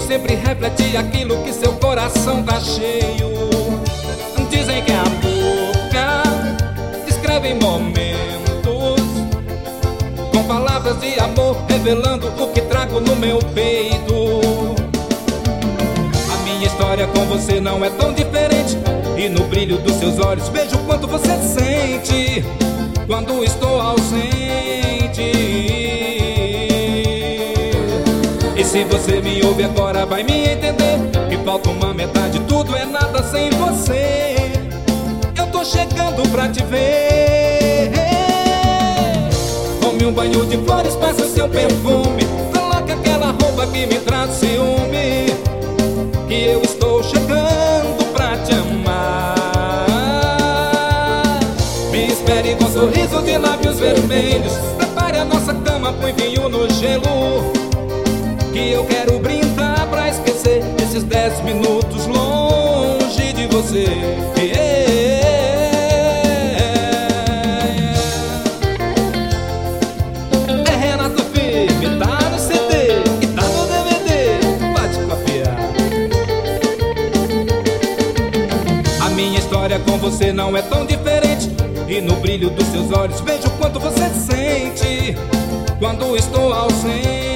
sempre reflete aquilo que seu coração tá cheio. Dizem que a boca descreve momentos, com palavras de amor revelando o que trago no meu peito. A minha história com você não é tão diferente, e no brilho dos seus olhos vejo o quanto você sente quando estou ausente. E se você me ouve agora vai me entender que falta uma metade, tudo é nada sem você. Eu tô chegando pra te ver. Tome um banho de flores, passa seu perfume, coloca aquela roupa que me traz ciúme, que eu estou chegando pra te amar. Me espere com um sorriso de lábios vermelhos, prepare a nossa cama, põe vinho no gelo, que eu quero brindar pra esquecer esses 10 minutos longe de você. É Renato Firme, tá no CD e tá no DVD, pode copiar. A minha história com você não é tão diferente, e no brilho dos seus olhos vejo o quanto você sente quando estou ausente.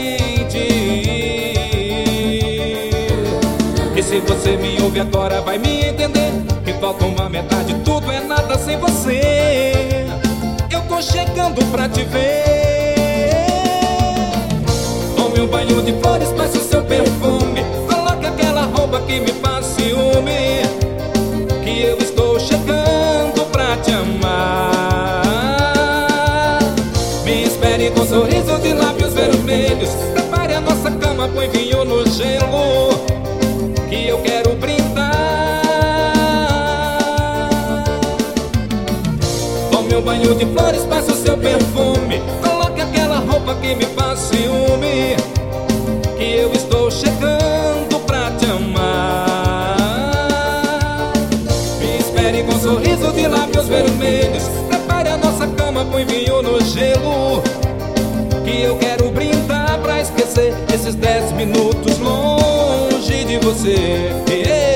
E se você me ouve agora vai me entender que falta uma metade, tudo é nada sem você. Eu tô chegando pra te ver. Tome um banho de flores, passe o seu perfume, coloque aquela roupa que me faz ciúme, que eu estou chegando pra te amar. Me espere com um sorriso de lábios vermelhos, prepare a nossa cama, põe vinho no gelo, que eu quero brindar. Tome um banho de flores, passe o seu perfume, coloque aquela roupa que me faz ciúme, que eu estou chegando pra te amar. Me espere com um sorriso de lábios vermelhos, prepare a nossa cama, põe vinho no gelo, que eu quero brindar pra esquecer esses 10 minutos longe de você.